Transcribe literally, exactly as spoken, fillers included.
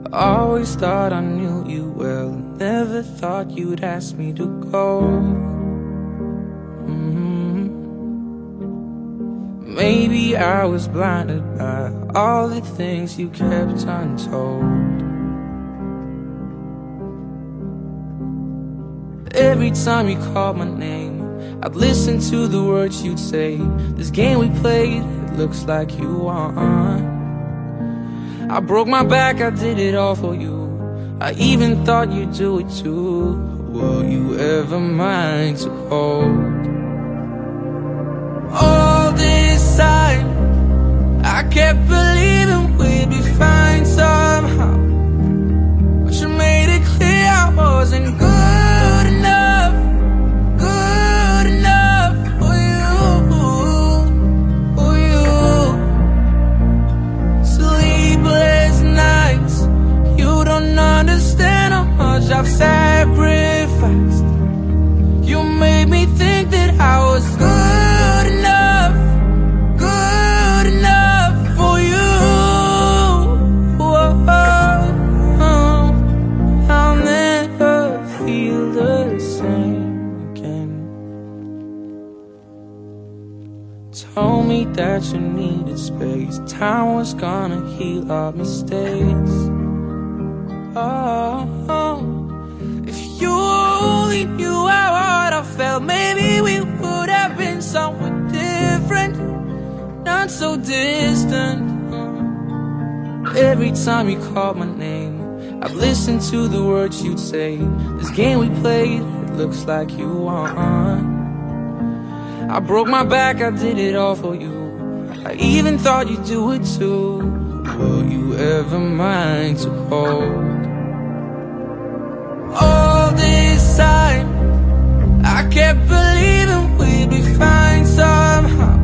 Always thought I knew you well, never thought you'd ask me to go. mm-hmm. Maybe I was blinded by all the things you kept untold. Every time you called my name, I'd listen to the words you'd say. This game we played, it looks like you won. I broke my back, I did it all for you. I even thought you'd do it too. Were you ever mine to hold? All this time I kept believing we'd be fine somehow, but you made it clear I wasn't good enough, good enough for you, for you. Sleepless nights, you don't understand how much I've sacrificed. You made me think that I was good enough, good enough for you. Whoa, I'll never feel the same again. Told me that you needed space, time was gonna heal our mistakes. Oh, if you only knew how hard I felt, maybe we would have been somewhat different, not so distant. Every time you called my name, I've listened to the words you'd say. This game we played, it looks like you won. I broke my back, I did it all for you. I even thought you'd do it too. Were you ever mine to hold? All this time I kept believing we'd be fine somehow,